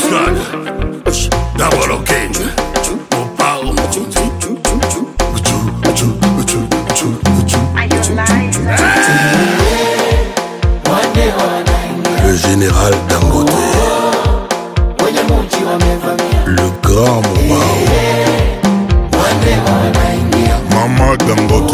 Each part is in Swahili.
Muscade, Double OK, Opao. Le général Dangote, le grand Mopao, Maman Dangote,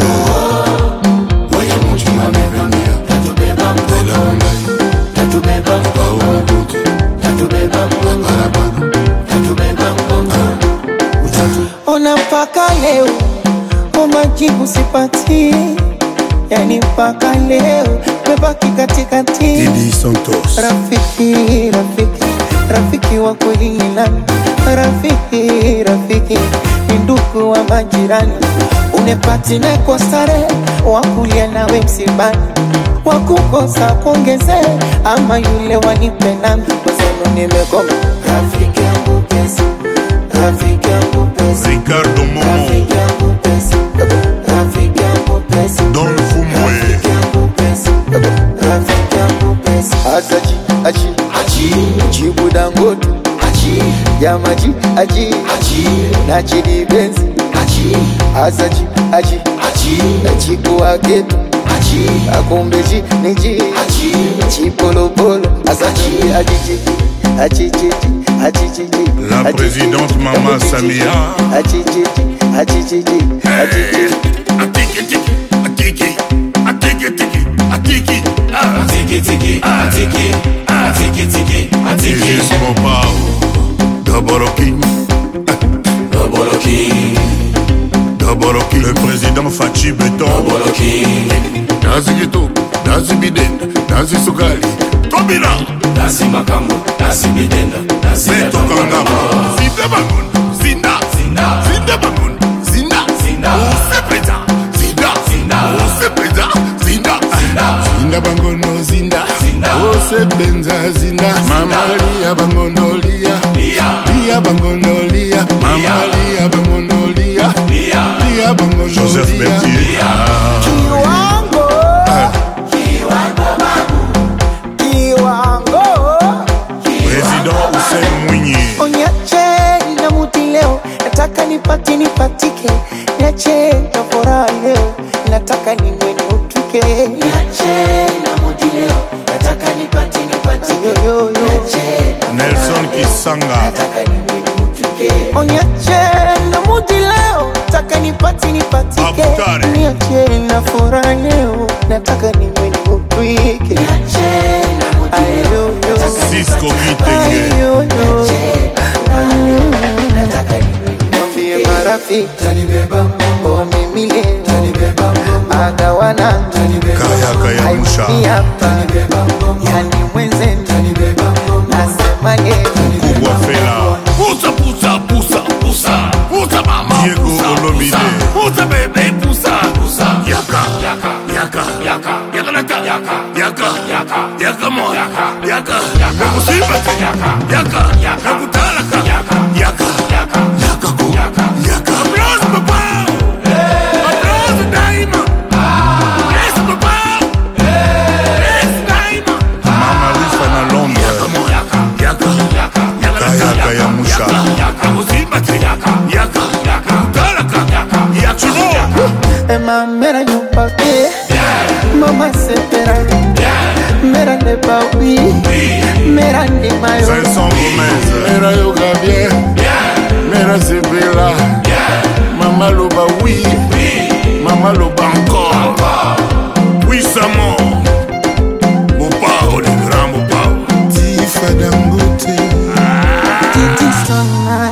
ona mpaka leo majibu sipati, yani mpaka leo mebaki katikati. Didi Santos, Rafiki wa kweli ni nani? Rafiki ni ndugu wa majirani, unepati na kwa stare, wakulia nawe msibani, wakukosa kuongeze, ama yule wanipe nami, kwa zenu nimekoma. Rafiki yangu pesa, Rafiki yangu pesa, Ricardo Momo, Rafiki yangu pesa, Rafiki yangu pesa, Don Fumwe, Rafiki yangu pesa, Rafiki yangu pesa. Aji, Jibu Dangote, Yamaji, na Chidi Benzi, Aji, na Chiku Ageto, Akumbeji, Niji, Chipolopolo, Aji, la présidente Mama Samia, Gis Mopao, Double OK, le président Fachi Beton, Nazi Gito, Nazi Bidenda, Nazi Sukali, Tobina, Nazi Makambo, Nazi Bidenda, Nazi Beto Kangama, Zinda Bangun, Zinda Bangun, Zinda, Usepeza, Zinda, Usepeza, Zinda Bangono, Zinda, Usepenza, Zinda, Mama Lia Bangono, Lia Bangono, Lia, Mama Lia Bangono, Lia Bangono, Joseph Bertier, Président Hussein Mwinyi, Onyache na muti leo, nataka nipatike, niache na furaha leo, nataka niwe niutuke. Niache na muti leo, nataka nipatike, Nelson Kisanga, nataka niwe niutuke. Onyache na muti leo, nataka nipatike, Abukari, niache na furaha leo, nataka niwe niutuke. Niache na muti leo, Cisco Kitenge, mwambie marafiki o mimi leo agawana Kaya Musha, yani mwenze nasema leo Kubwa Fela, Pusa mama, Diego Olomide, Pusa bebe, Pusa, Yaka mo, Yaka, Nakusibate, Yaka, Nakutalaka, Yaka, Applause papa, applause daima, yes papa, yes daima, Mama Rifa na Londres, Kaya Musha, Nakusibate, Yaka, Nakutalaka, Emma mera nyupake mama sepera mera ne bawi mera ne mayo Vincent Gomez, Mera Yoga bien, Mera Sebela, Mama Loba oui, Mama Loba encore, puissamment, Mopao, le grand Mopao, Tifa Dangote, titi sana